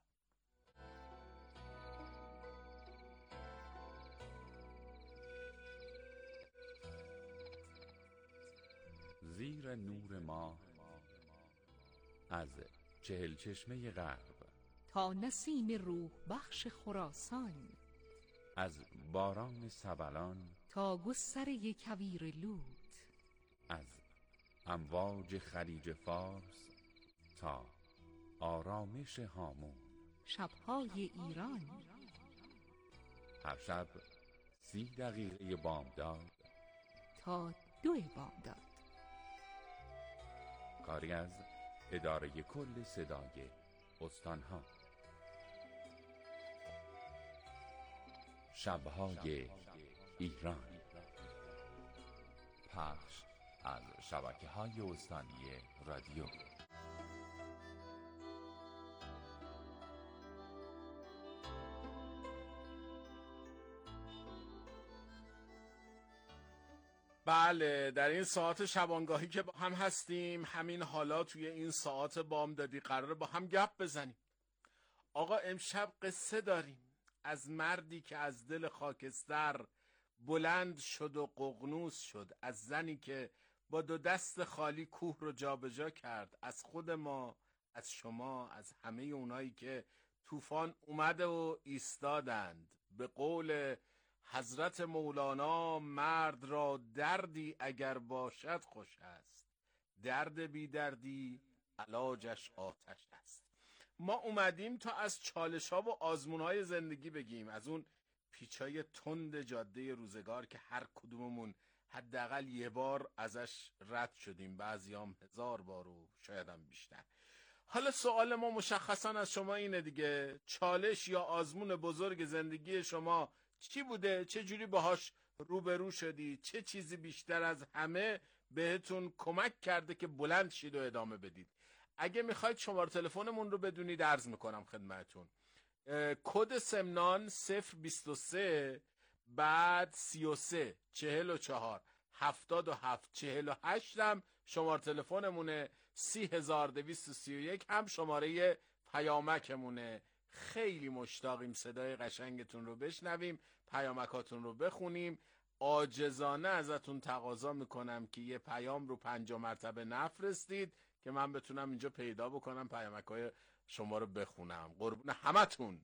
زیر نور ماه از چهل چشمه غرب تا نسیم روح بخش خراسان، از باران سبلان تا گستره کویر لود، از امواج خلیج فارس تا آرامش هامون، شبهای ایران. هر شب سی دقیقه بامداد تا دو بامداد. کاری از اداره کل صدای استانها. شبهای ایران، پخش از شبکه‌های استانی رادیو. بله، در این ساعت شبانگاهی که با هم هستیم، همین حالا توی این ساعت بامدادی قراره با هم گپ بزنیم. آقا امشب قصه داریم از مردی که از دل خاکستر بلند شد و ققنوس شد، از زنی که با دو دست خالی کوه رو جابجا کرد، از خود ما، از شما، از همه اونایی که طوفان اومده و ایستادند. به قول حضرت مولانا مرد را دردی اگر باشد خوش است، درد بی دردی علاجش آتش است. ما اومدیم تا از چالش ها و آزمون های زندگی بگیم، از اون پیچای تند جاده روزگار که هر کدوممون حداقل یه بار ازش رد شدیم، بعضیام هزار بار و شاید هم بیشتر. حالا سوال ما مشخصا از شما اینه دیگه، چالش یا آزمون بزرگ زندگی شما چی بوده؟ چه جوری باهاش روبرو شدی؟ چه چیزی بیشتر از همه بهتون کمک کرده که بلند شید و ادامه بدید؟ اگه میخواید شماره تلفنمون رو بدونید عرض میکنم خدمتون. کد سمنان صفر بیست و سه، بعد سی و سه چهل و چهار هفتاد و هفت چهل و هشت هم شماره تلفنمونه. سی هزار دویست و سی و یک هم شماره پیامکمونه. خیلی مشتاقیم صدای قشنگتون رو بشنویم، پیامکاتون رو بخونیم. عاجزانه ازتون تقاضا میکنم که یه پیام رو پنجاه مرتبه نفرستید که من بتونم اینجا پیدا بکنم پیامکای شما رو بخونم. قربون همتون.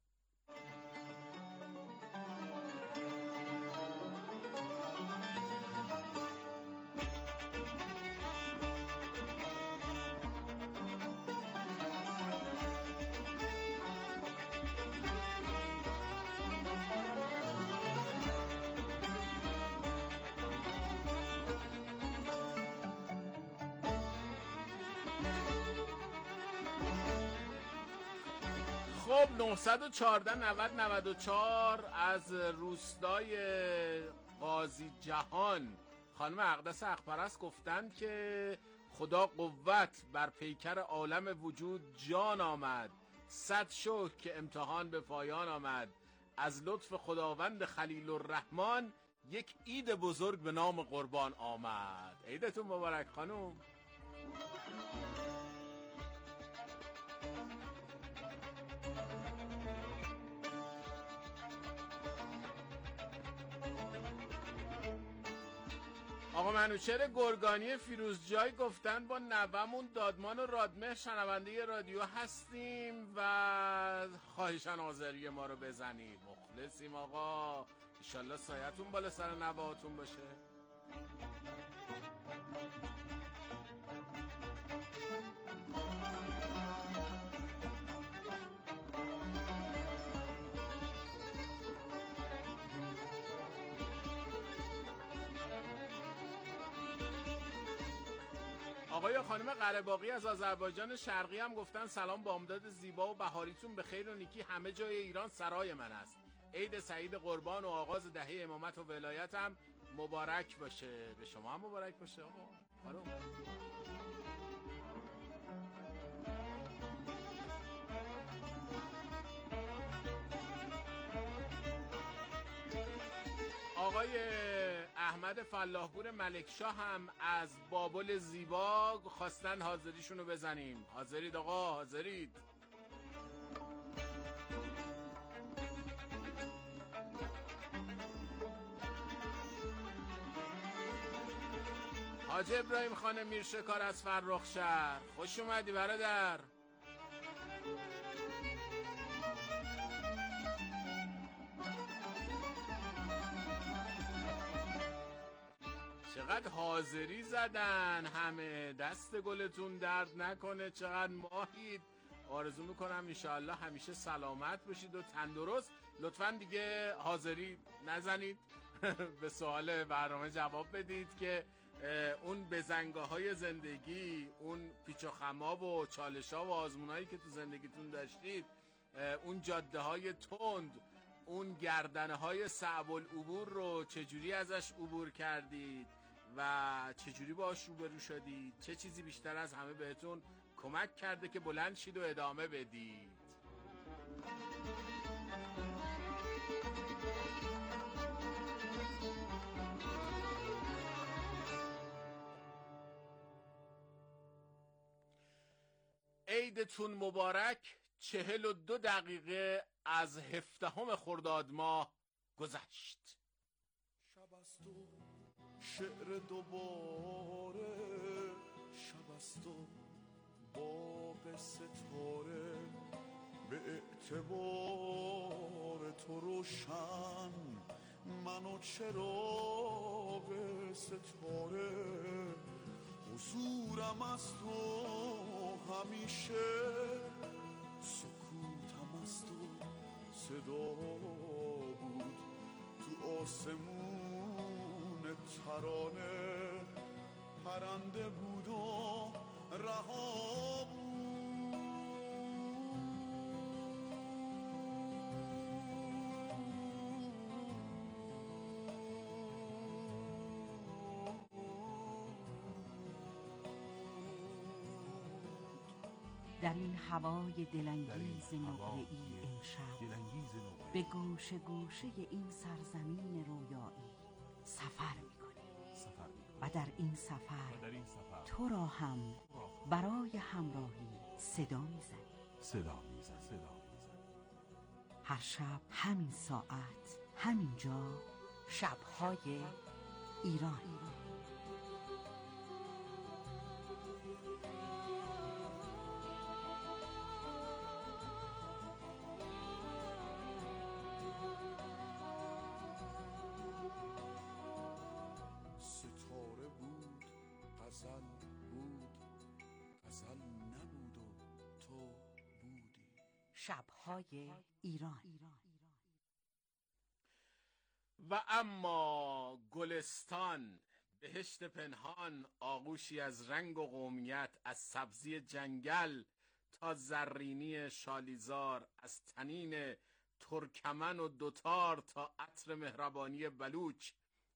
خب نهصد و چهارده نود نود و چهار از روستای قاضی جهان خانم اقدس حق‌پرست گفتند که خدا قوت بر پیکر عالم وجود جان آمد، صد شکر که امتحان به پایان آمد، از لطف خداوند خلیل الرحمن یک عید بزرگ به نام قربان آمد. عیدتون مبارک خانم. آقا منوچهر گرگانی فیروزجای گفتن با نومون دادمان و رادمهر شنونده رادیو هستیم و خواهشن آذری ما رو بزنید. مخلصیم آقا، انشالله سایتون بالا سر نوهاتون باشه. آقای خانم قره‌باغی از آذربایجان شرقی هم گفتن سلام، بامداد زیبا و بهاریتون به خیر و نیکی همه جای ایران سرای من است. عید سعید قربان و آغاز دهه امامت و ولایت هم مبارک باشه. به شما هم مبارک باشه آقا. خانم آقای احمد فلاحپور ملکشاه هم از بابل زیبا خواستن حاضریشون رو بزنیم. حاضرید آقا؟ حاضرید؟ حاج ابراهیم خان میرشکار از فرخشهر، خوش اومدی برادر. چقدر حاضری زدن همه، دست گلتون درد نکنه، چقدر ماهید. آرزو میکنم انشاءالله همیشه سلامت باشید و تندرست. لطفاً دیگه حاضری نزنید به سوال برنامه جواب بدید که اون بزنگاه های زندگی، اون پیچ و خماب و چالش ها و آزمون هایی که تو زندگیتون داشتید، اون جاده های تند، اون گردنه های صعب العبور رو چجوری ازش عبور کردید و چجوری باش روبرو شدید؟ چه چیزی بیشتر از همه بهتون کمک کرده که بلند شید و ادامه بدید؟ عیدتون مبارک. چهل و دو دقیقه از هفدهم خرداد ماه گذشت. شب است و شعر دوباره، شب است و باغ ستاره، به اعتبار تو روشن من و چراغ ستاره، حضورم است و همیشه سکوتم است و صدا بود، تو آسمون ترانه پرنده بود و رها بود. در این هوای دلانگیز نقره‌ای امشب به گوشه گوشه این سرزمین رویایی سفر می‌کنیم و در این سفر تو را هم برای همراهی صدا می‌زنیم. صدا میزن صدا هر شب همین ساعت همین جا، شب‌های ایران. ستاره بود، غزل بود، غزل نبود و تو بودی. شب‌های ایران. و اما گلستان، بهشت پنهان، آغوشی از رنگ و قومیت، از سبزی جنگل تا زرینی شالیزار، از تنین ترکمن و دوتار تا عطر مهربانی بلوچ.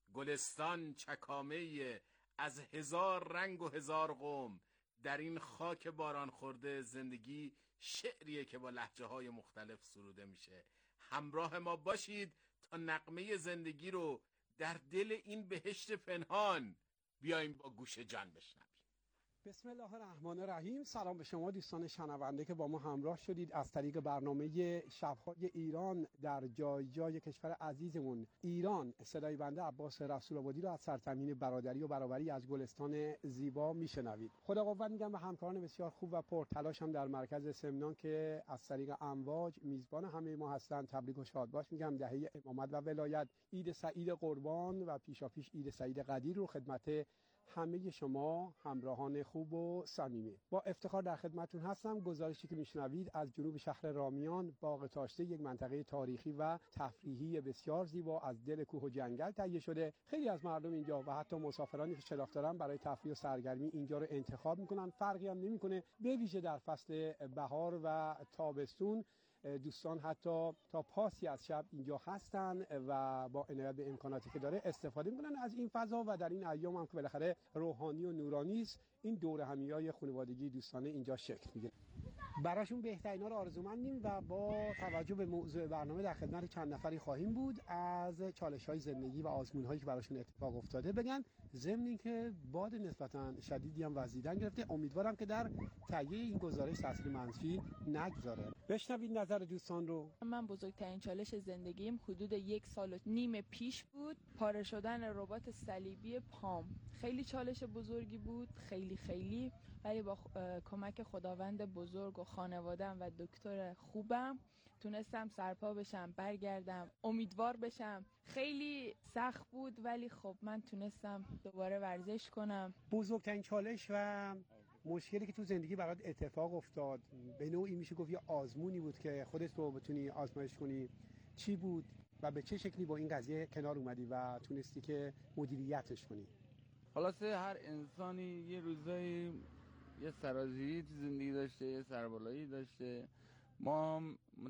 گلستان چکامه از هزار رنگ و هزار قوم. در این خاک باران خورده زندگی شعریه که با لهجه های مختلف سروده میشه. همراه ما باشید تا نغمه زندگی رو در دل این بهشت پنهان بیایم با گوش جان بشنویم. بسم الله الرحمن الرحیم. سلام به شما دوستان شنونده که با ما همراه شدید از طریق برنامه شب‌های ایران در جای جای کشور عزیزمون ایران. صدای بنده عباس رسول آبادی رو از سرزمین برادری و برابری از گلستان زیبا میشنوید. خدا قوت میگم به همکاران بسیار خوب و پرتلاشم در مرکز سمنان که از طریق امواج میزبان همه ما هستند. تبریک و شادباش میگم. دهه امامت و ولایت، عید سعید قربان و پیشاپیش عید سعید قدیر رو خدمت همه شما همراهان خوب و صمیمی با افتخار در خدمتتون هستم. گزارشی که میشنوید از جنوب شهر رامیان، باغ تاشته، یک منطقه تاریخی و تفریحی بسیار زیبا از دل کوه و جنگل تهیه شده. خیلی از مردم اینجا و حتی مسافرانی که شناخت دارن برای تفریح و سرگرمی اینجا رو انتخاب میکنن. فرقی هم نمیکنه، به ویژه در فصل بهار و تابستون دوستان حتی تا پاسی از شب اینجا هستن و با عنایت به امکاناتی که داره استفاده میکنن از این فضا و در این ایام هم که بالاخره روحانی و نورانی است، این دور همیای خانوادگی دوستانه اینجا شکل میگیره. براشون بهترینا رو آرزومندیم و با توجه به موضوع برنامه در خدمت چند نفری خواهیم بود از چالش‌های زندگی و آزمون‌هایی که براشون اتفاق افتاده بگن، ضمن اینکه باد نسبتاً شدیدی هم وزیدن گرفته. امیدوارم که در تهیه این گزارش تاثیر منفی نگذاره. بشنوید نظر دوستان رو. من بزرگترین چالش زندگیم حدود یک سال و نیم پیش بود، پاره شدن ربات صلیبی پام. خیلی چالش بزرگی بود، خیلی خیلی، ولی با کمک خداوند بزرگ و خانواده‌ام و دکتر خوبم تونستم سرپا بشم، برگردم، امیدوار بشم. خیلی سخت بود ولی خب من تونستم دوباره ورزش کنم. بزرگترین چالش و مشکلی که تو زندگی برات اتفاق افتاد، به نوعی میشه گفت یه آزمونی بود که خودت رو بتونی آزمایش کنی، چی بود و به چه شکلی با این قضیه کنار اومدی و تونستی که مدیریتش کنی؟ خلاصه هر انسانی یه روزایی یه سرازیری تو زندگی داشته، یه سربالایی داشته. ما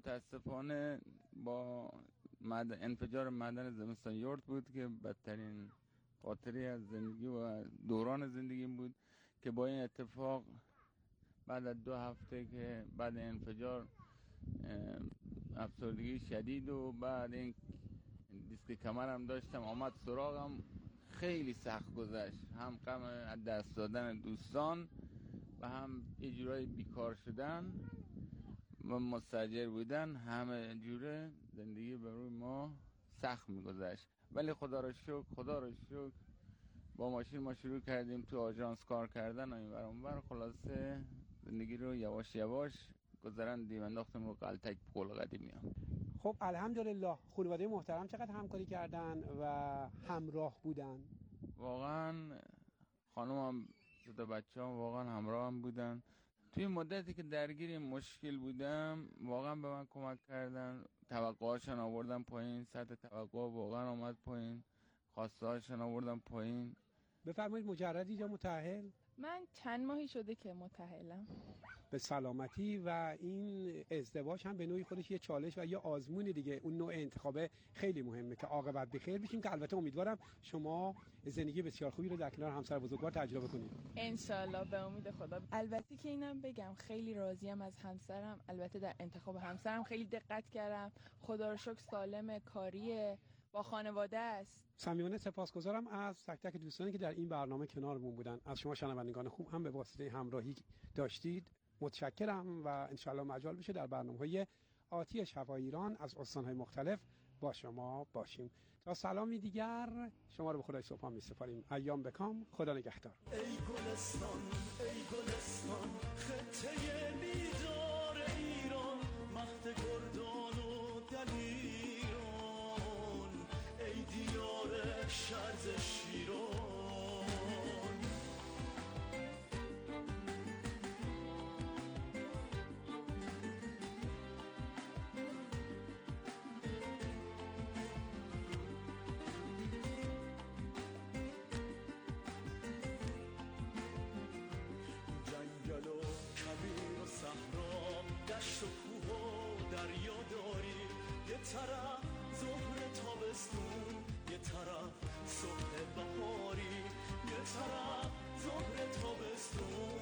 متاسفانه با معدن انفجار معدن زمستان یورت بود که بدترین خاطری از زندگی و دوران زندگیم بود که با این اتفاق بعد از دو هفته که بعد انفجار افسردگی شدید و بعد این دیسک کمرم داشتم آمد سراغم، خیلی سخت گذشت. هم غم از دست دادن دوستان و هم یه جورای بیکار شدن و مستاجر بودن. همه جوره زندگی برای ما سخت میگذشت، ولی خدا رو شکر خدا رو شکر با ماشین ما شروع کردیم تو آژانس کار کردن و این ور اون ور. خلاصه زندگی رو یواش یواش گذراندیم، انداختیم رو قلتک پول قدیمی هم. خب الحمدلله. خانواده محترم چقدر همکاری کردن و همراه بودن؟ واقعا خانومم دو بچه هم واقعا همراه هم بودن. توی مدتی که درگیر مشکل بودم واقعا به من کمک کردن. توقعاشون آوردن پایین، سطح توقع واقعا آمد پایین، خواسته هاشون آوردن پایین. بفرمایید مجردی یا متأهل؟ من چند ماهی شده که متأهلم. به سلامتی. و این ازدواج هم به نوعی خودش یه چالش و یه آزمون دیگه. اون نوع انتخابه خیلی مهمه که عاقبت بخیر بشیم، که البته امیدوارم شما زندگی بسیار خوبی رو در کنار همسر بزرگوار تجربه کنید. انشالله به امید خدا. البته که اینم بگم خیلی راضیم از همسرم. البته در انتخاب همسرم خیلی دقت کردم. خدا رو شکر سالم، کاریه، با خانواده است. صمیمانه سپاسگزارم از تک تک دوستانی که در این برنامه کنارمون بودن. از شما شنوندگان خوب هم به واسطه همراهی داشتید متشکرم و انشالله مجال بشه در برنامه‌های آتی شب ایران از استان‌های مختلف با شما باشیم. تا سلامی دیگر شما رو به خدای سبحان می‌سپاریم. ایام بکام، خدا نگهدار. ای گلستان ای گلستان خطه بیدار ایران، مهد گردان و دلیران، ای دیار شرز شیران. دشت و کوه و دریا داری، یه طرف ظهر تابستون، یه طرف صبح بهاری، یه طرف ظهر تابستون،